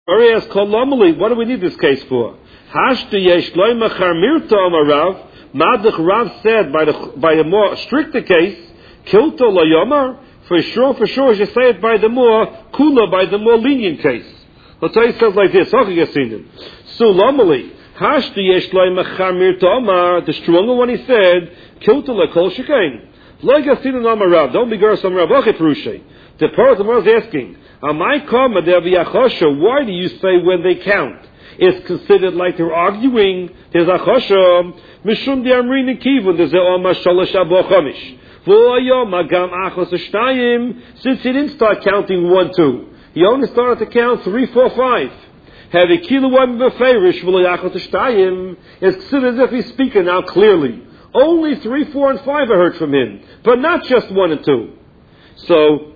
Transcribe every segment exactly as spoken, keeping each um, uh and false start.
Or asks, what do we need this case for? Hashti yesh loima charmirta amarav. Madach Rav said by the by a more stricter case, kilto layomar. For sure, for sure, you say it by the more kula, by the more lenient case. I'll tell you says like this. So normally, hashti yesh loima charmirta amar. The stronger one he said, kilto lakol shekain. Lo yasinin amarav. Don't be girl some Rav. Okay, Perushay. The part of the world is asking, Amai kama there v'yachosha? Why do you say when they count? It's considered like they're arguing. There's achosha. Mishum di amrin kivun. There's a oma shalosh abo chamish. V'ayom agam achos shtayim. Since he didn't start counting one, two, he only started to count three, four, five. Have a kilo one beferish v'layachos shtayim. It's considered as if he's speaking now clearly. Only three, four, and five are heard from him, but not just one and two. So,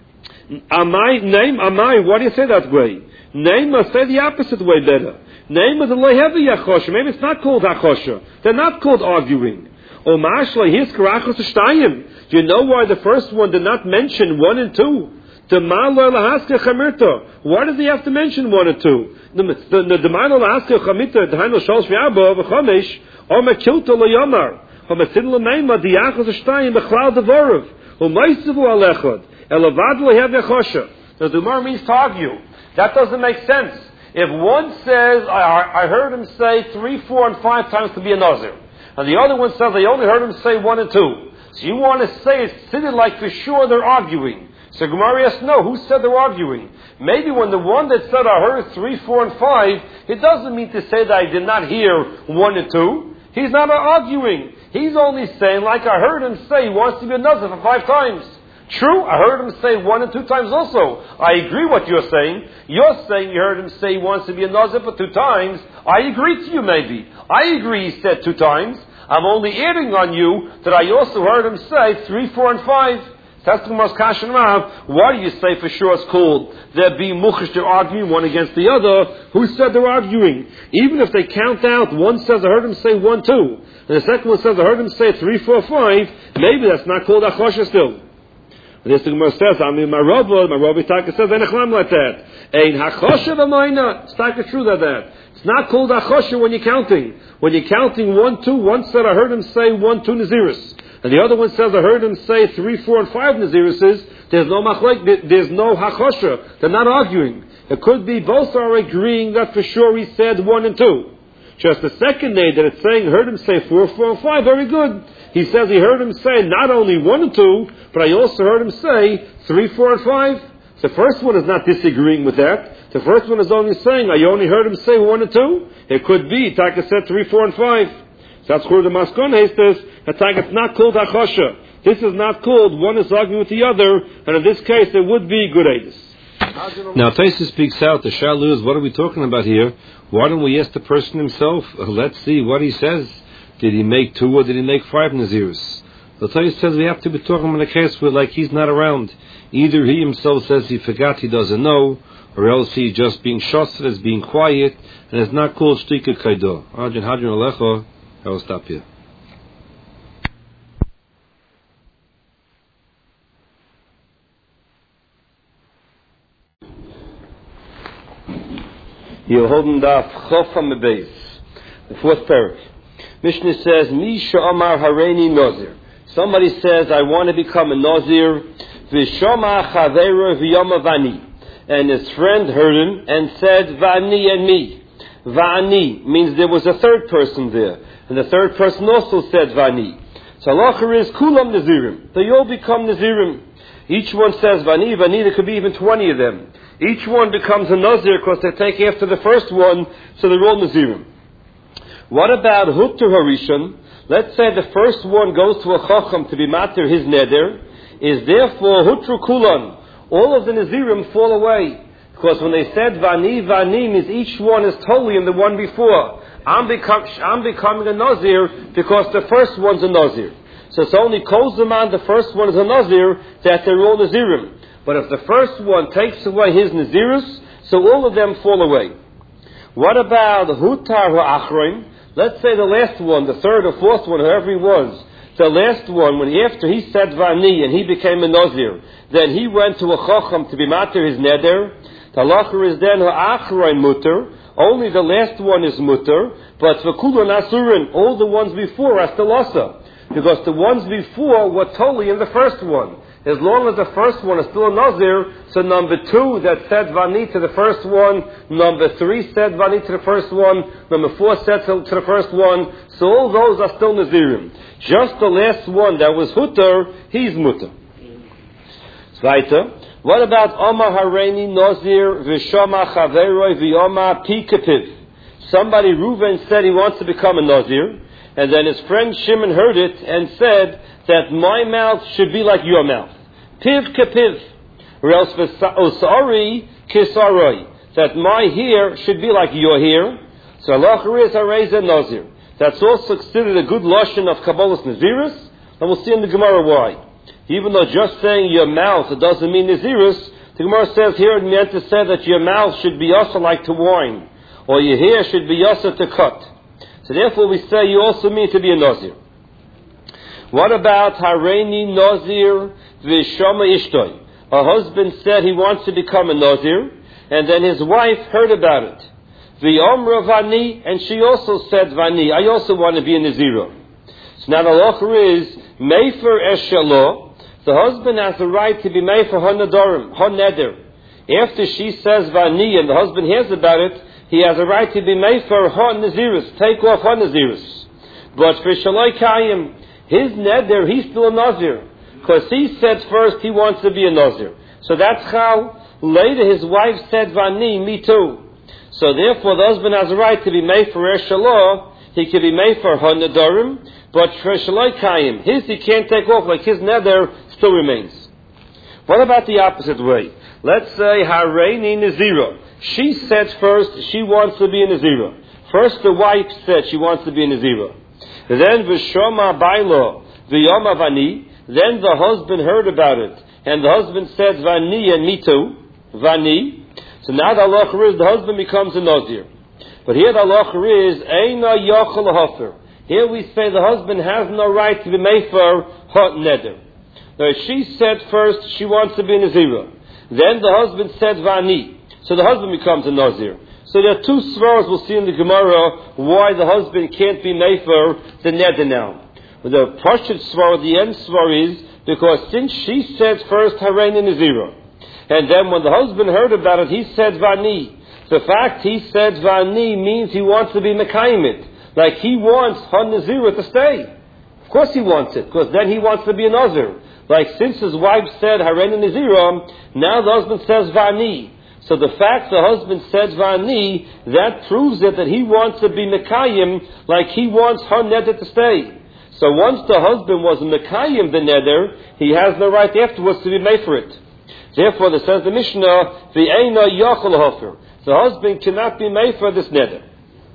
amai name amai. Why do you say that way? Name must say the opposite way better. Name is a lehevi achosha. Maybe it's not called achosha. They're not called arguing. O mashla his karachos shtayim. Do you know why the first one did not mention one and two? The malo lahaska chamirta. Why does he have to mention one and two? The the malo lahaska chamirta. The haino shalosh v'arba v'chamesh. Or mekilta layomar. Or mesin l'meima diachos shtayim b'chlal devorav. O meisavu alechad. Elavad lehevi achosha. The Gemara means to argue. That doesn't make sense. If one says, I, I heard him say three, four, and five times to be a Nazir, and the other one says, I only heard him say one and two. So you want to say it's sitting like for sure they're arguing. So Gemara asks, no, who said they're arguing? Maybe when the one that said, I heard three, four, and five, it doesn't mean to say that I did not hear one and two. He's not arguing. He's only saying, like I heard him say, he wants to be a Nazir for five times. True, I heard him say one and two times also. I agree what you're saying. You're saying you heard him say he wants to be a Nazir for two times. I agree to you maybe. I agree he said two times. I'm only adding on you that I also heard him say three, four, and five. That's the most Kashan Rav. Why do you say for sure it's called there being muchash, they're arguing one against the other? Who said they're arguing? Even if they count out, one says I heard him say one, two, and the second one says I heard him say three, four, five, maybe that's not called achosha still. And this the Gemara says, I mean, my Rabbi, my Rabbi Taka says, ain't a like that. Ain't hachosha v'mayna. It's not true that that. It's not called hachosha when you're counting. When you're counting one, two, one said, I heard him say one, two Naziris. And the other one says, I heard him say three, four, and five Nazirises. There's no machlek, there's no hachosha. They're not arguing. It could be both are agreeing that for sure he said one and two. Just the second day that it's saying, heard him say four, four, and five, very good. He says he heard him say not only one and two, but I also heard him say three, four, and five. The first one is not disagreeing with that. The first one is only saying, I only heard him say one and two. It could be, Taka said three, four, and five. So that's where the Maskon Hestes, it's not called Achosha. This is not called, one is arguing with the other, and in this case, it would be good Edis. Now, Taisa speaks out. The Shalu is, what are we talking about here? Why don't we ask the person himself? Uh, let's see what he says. Did he make two or did he make five Naziris? The Taisa says we have to be talking in a case where, like, he's not around. Either he himself says he forgot, he doesn't know, or else he's just being shosted as being quiet, and it's not called Shtika Kaido. Arjun Hadron Alecha. I will stop here. Yehodim Daf Chof HaMebeis, the fourth parak. Mishnah says, Misha Amar Hareini Nazir. Somebody says, I want to become a Nazir. V'shoma Chavera V'yoma Vani. And his friend heard him and said, Vani and me. Vani means there was a third person there. And the third person also said Vani. So halacha is Kulam Nazirim. They all become Nazirim. Each one says Vani, Vani, there could be even twenty of them. Each one becomes a Nazir because they take after the first one, so they're all Nazirim. What about Huttur Harishon? Let's say the first one goes to a Chacham to be matir his neder, is therefore Hutru Kulan. All of the Nazirim fall away. Because when they said Vani, Vani means each one is totally in the one before. I'm, become, I'm becoming a Nazir because the first one's a Nazir. So it's only Kol Zaman, the first one is a Nazir, that they're all Nazirim. But if the first one takes away his Nazirus, so all of them fall away. What about Hutar Ha'achroin? Let's say the last one, the third or fourth one, whoever he was, the last one, when he, after he said Vani and he became a Nazir, then he went to a Chacham to be matir his neder. The halacha is then ha'achroin mutter. Only the last one is mutter, but v'kulon asurin, all the ones before are still asa. Because the ones before were totally in the first one. As long as the first one is still a nazir, so number two that said vani to the first one, number three said vani to the first one, number four said to, to the first one, so all those are still nazirim. Just the last one that was hutter, he's mutter. Zweite. What about Omar Hareini Nazir Vishama Chaveroi V'Yoma Pi Kapiv? Somebody, Reuven, said he wants to become a Nazir, and then his friend Shimon heard it and said that my mouth should be like your mouth. Piv Kapiv. Or else Osari Kisaroi. That my hair should be like your hair. So Allah is Hareza Nazir. That's also considered a good lashon of Kabbalah's Naziris, and we'll see in the Gemara why. Even though just saying your mouth, it doesn't mean Nazirus, the Gemara says here it meant to say that your mouth should be also like to wine, or your hair should be also to cut. So therefore we say you also mean to be a Nazir. What about Hareini Nazir V'Shama Ishtoi? A husband said he wants to become a Nazir, and then his wife heard about it. V'Omra Vani, and she also said Vani, I also want to be a Nazir. So now the halacha is Mefer Eshelo. The husband has the right to be made for Honadorim, Honeder. After she says Vani and the husband hears about it, he has a right to be made for Hon Nazirus, take off Hon Nazirus. But for Shaloi Kayim, his Neder, he's still a Nazir. Because he said first he wants to be a Nazir. So that's how later his wife said Vani, me too. So therefore the husband has a right to be made for Eshelo, he can be made for Honadorim, but for Shaloi Kayim, his he can't take off, like his Neder still remains. What about the opposite way? Let's say Hareini Nazira. She said first she wants to be a Nazira. First the wife said she wants to be a Nazira. Then V'Shoma Bailo V'Yoma Vani. Then the husband heard about it, and the husband said Vani and me too. Vani. So now the halacha is the husband becomes a Nazir. But here the halacha is Eina Yochel Hofer. Here we say the husband has no right to be made for hot neder. Now she said first she wants to be a Nazira. Then the husband said Vani. So the husband becomes a Nazir. So there are two svaras we'll see in the Gemara why the husband can't be made for the neder now. The Pashut svar, the end svar is because since she said first Hareini Nazira, and then when the husband heard about it, he said Vani. The fact he said Vani means he wants to be Mekayim it. Like he wants Han Nazirah to stay. Of course he wants it, because then he wants to be a Nazir. Like since his wife said Hareini Nazirah, now the husband says Vani. So the fact the husband said Vani, that proves it that he wants to be Mekayim, like he wants Han Neder to stay. So once the husband was Mekayim the Neder, he has no right afterwards to be made for it. Therefore, there says the Mishnah, V'eina Yochel Hofer. The husband cannot be made for this Neder.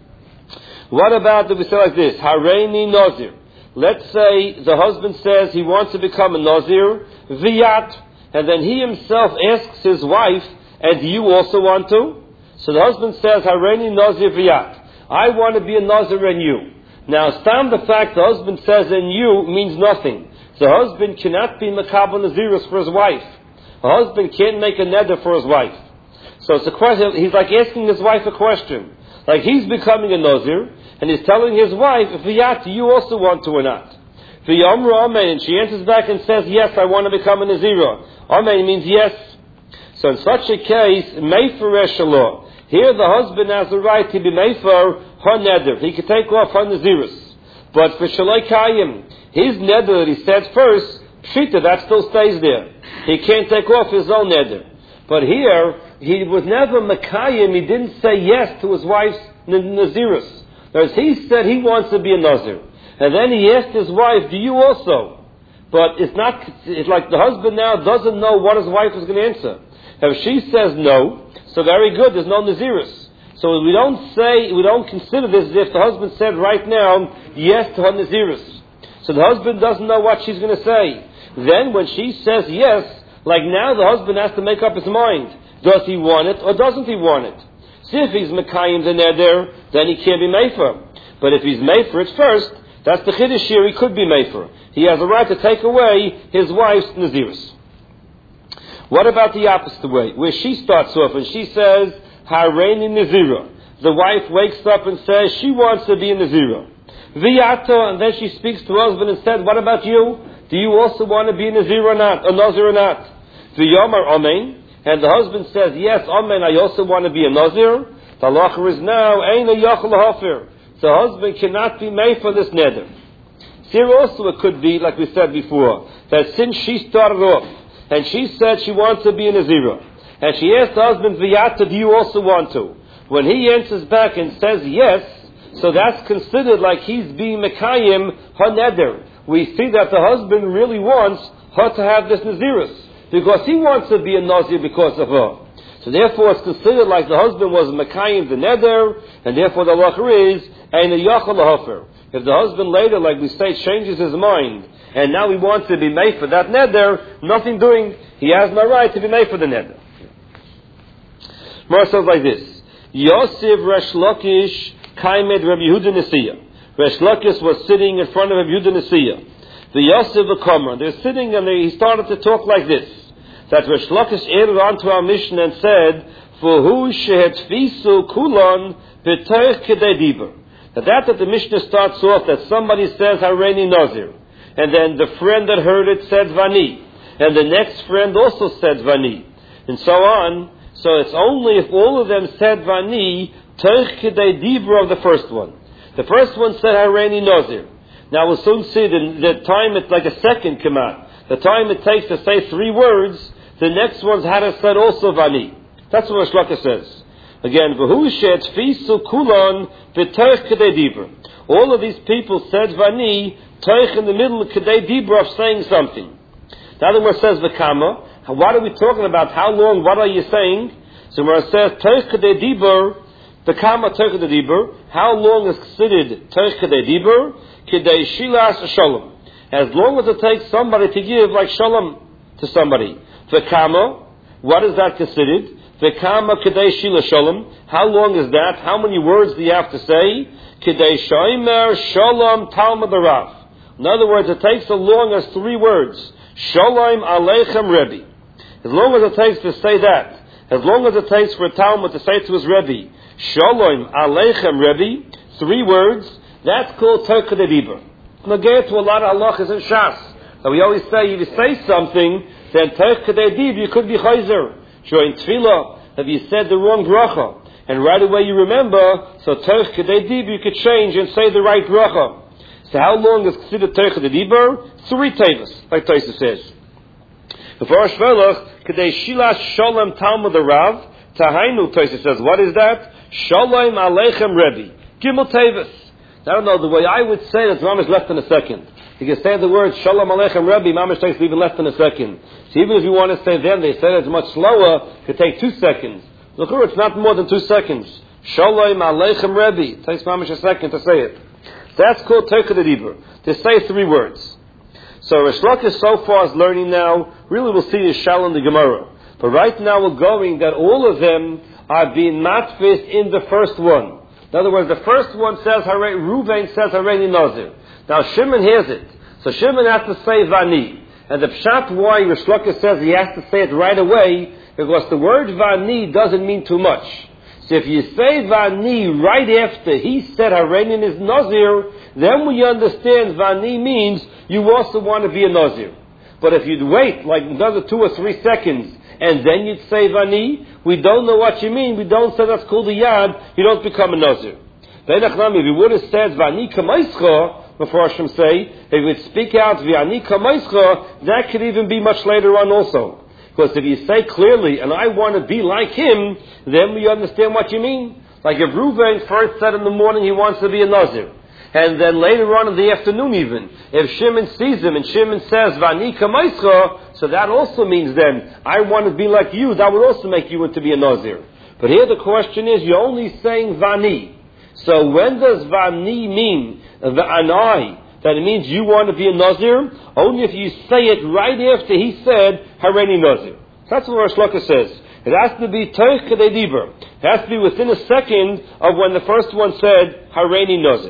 What about if we say like this, Hareini Nazir? Let's say the husband says he wants to become a Nazir, V'yat, and then he himself asks his wife, and do you also want to? So the husband says, Hareini Nazir V'yat. I want to be a Nazir and you. Now, stand the fact the husband says and you means nothing. The husband cannot be Makabal Nazirus for his wife. A husband can't make a neder for his wife. So it's a question, he's like asking his wife a question. Like he's becoming a Nazir, and he's telling his wife, V'yat, do you also want to or not? V'yamra Amen, and she answers back and says, yes, I want to become a Nazirah. Amen means yes. So in such a case, Mefer Eshelo. Here the husband has the right to be Mefer Har Neder. He can take off Har Nazirus. But for Shaloi Kayim, his Neder that he said first, Pshita, that still stays there. He can't take off his own Neder. But here, he was never Mekayim, he didn't say yes to his wife's Nazirus. Whereas he said he wants to be a Nazir. And then he asked his wife, do you also? But it's not, it's like the husband now doesn't know what his wife is going to answer. If she says no, so very good, there's no Nazirus. So we don't say, we don't consider this as if the husband said right now, yes to her Nazirus. So the husband doesn't know what she's going to say. Then when she says yes, like now the husband has to make up his mind. Does he want it or doesn't he want it? See if he's Mekayim the Neder, then he can't be Mefer. But if he's Mefer at first, that's the Chiddush here, he could be Mefer. He has a right to take away his wife's Nazirus. What about the opposite way, where she starts off and she says, Hareini Nazira. The wife wakes up and says she wants to be a Nazira. V'yato, and then she speaks to her husband and said, what about you? Do you also want to be a Nazir or not? A Nazir or not? V'yomar Amen. And the husband says, yes, Amen, I also want to be a Nazir. The halacha is now, Ein yachal hafer. The husband cannot be made for this neder. Here also it could be, like we said before, that since she started off, and she said she wants to be a Nazira, and she asked the husband, V'yata, do you also want to? When he answers back and says yes, so that's considered like he's being Mekayim her neder. We see that the husband really wants her to have this Nazirus, because he wants to be a Nazir because of her. So therefore it's considered like the husband was Mekayim the neder, and therefore the halacha is, Ein yachal hafer. If the husband later, like we say, changes his mind, and now he wants to be made for that neder, nothing doing, he has no right to be made for the neder. More says like this, Yosef Resh Lakish Kaimed Rabbi Yehuda Nesiya. Resh Lakish was sitting in front of Rabbi Yehuda Nesiya. The Yosef V'Komer, they're sitting and they, he started to talk like this, that Resh Lakish added on to our mission and said, For who shehetfisu kulon b'teich kedei diber. That that the Mishnah starts off that somebody says Hareini Nazir, and then the friend that heard it said Vani, and the next friend also said Vani, and so on. So it's only if all of them said Vani, Teich Kedei Dibra of the first one. The first one said Hareini Nazir. Now we'll soon see the, the time it's like a second command. The time it takes to say three words, the next one's had to say also Vani. That's what Shlaka says. Again, V'hu she'etfisu kulon v'teich Kedei Dibra. All of these people said Vani, Teich in the middle of Kedei Dibra of saying something. The other one says V'kama. What are we talking about? How long? What are you saying? So where it says Teich Kedei Dibur, the Kama Teich Kedei Dibur, how long is considered Teich Kedei Dibur? Kedei Shilas Shalom. As long as it takes somebody to give like Shalom to somebody. The Kama, what is that considered? The Kama Kedei Shilas Shalom. How long is that? How many words do you have to say? Kedei Shomer Shalom Talmud Rav. In other words, it takes as long as three words. Shalom Aleichem Rebbe. As long as it takes to say that, as long as it takes for a Talmud to say to his Rebbe, Shalom Aleichem Rebbe, three words, that's called Teich Kedei Dibur. Nageh to a lot of halachas in Shas. So we always say, if you say something, then Teich Kedei Dibur, you could be chayzer. During Tefillah, if you said the wrong bracha, and right away you remember, so Teich Kedei Dibur, you could change and say the right bracha. So how long is considered Teich Kedei Dibur? Three tevas, like Taisa says. Before Shvelach, Kedei Shilas Shalom Talmud Rav, Tahainu, Taisa says, what is that? Shalom Aleichem Rebbe. Gimel tevas. I don't know, the way I would say it, Mamish less than a second. You can say the word Shalom Aleichem Rebbe, Mamish takes even less than a second. So even if you want to say them, they say it's much slower, it could take two seconds. Look, it's not more than two seconds. Shalom Aleichem Rebbe. It takes Mamish a second to say it. That's called Teich Kedei Dibur. To say three words. So Resh Lakish so far is learning now, really we'll see is Shalom the Gemara. But right now we're going that all of them are being matfis in the first one. In other words, the first one says, Ruvain says Hareini Nazir. Now Shimon hears it. So Shimon has to say Vani. And the pshat why Resh Lakish says he has to say it right away, because the word Vani doesn't mean too much. So if you say Vani right after he said Hareini is Nazir, then we understand Vani means you also want to be a Nazir. But if you'd wait like another two or three seconds and then you'd say Vani, we don't know what you mean. We don't say that's called a Yad. You don't become a Nazir. If you would have said Vani Kamaischa, before Hashem say, if you would speak out Vani Kamaischa, that could even be much later on also. Because if you say clearly, and I want to be like him, then we understand what you mean. Like if Reuven first said in the morning he wants to be a Nazir, and then later on in the afternoon even, if Shimon sees him and Shimon says, Vani Kamaischa, so that also means then, I want to be like you, that would also make you to be a Nazir. But here the question is, you're only saying Vani. So when does Vani mean, V'anai, that it means you want to be a Nazir? Only if you say it right after he said, Hareini Nazir. That's what Resh Lakish says. It has to be Teich Kedei Dibur. It has to be within a second of when the first one said, Hareini Nazir.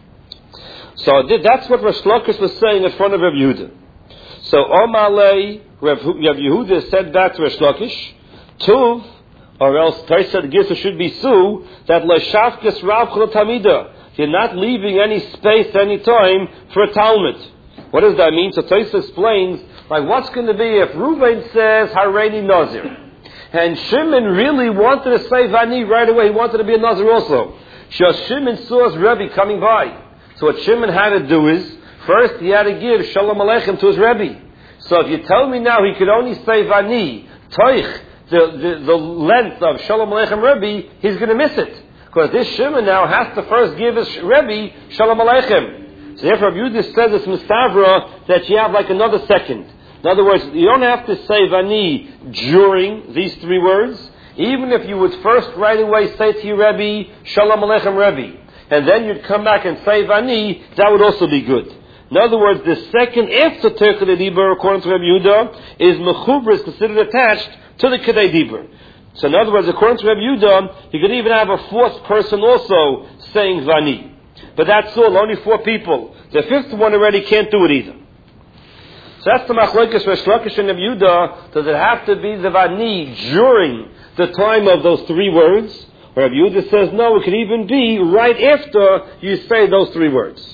So that's what Resh Lakish was saying in front of Rabbi Yehuda. So Omalei Rav Yehuda said back to Reish Lakish, Tuv, or else Taisa gives should be Su, that L'shafkes Rav Chol Tamida. You're not leaving any space, any time for a Talmud. What does that mean? So Taisa explains, like, what's going to be if Reuven says Hareini Nazir, and Shimon really wanted to say Vani right away. He wanted to be a Nazir also. Just Shimon saw his Rebbe coming by. So what Shimon had to do is, first he had to give Shalom Aleichem to his Rebbe. So if you tell me now he could only say Vani, Toich, the, the, the length of Shalom Aleichem Rebbe, he's going to miss it. Because this Shimon now has to first give his Rebbe Shalom Aleichem. So therefore, Rabbi Yehuda says it's Mistavra that you have like another second. In other words, you don't have to say Vani during these three words. Even if you would first right away say to your Rebbe, Shalom Aleichem Rebbe, and then you'd come back and say Vani, that would also be good. In other words, the second after Terkei Dibur, according to Rabbi Yehuda, is Mechubra, is considered attached to the Kedei Dibur. So in other words, according to Rabbi Yehuda, you could even have a fourth person also saying Vani. But that's all, only four people. The fifth one already can't do it either. So that's the Machlokes Reish Lakish and Rabbi Yehuda. Does it have to be the Vani during the time of those three words? Or Rabbi Yehuda says, no, it could even be right after you say those three words.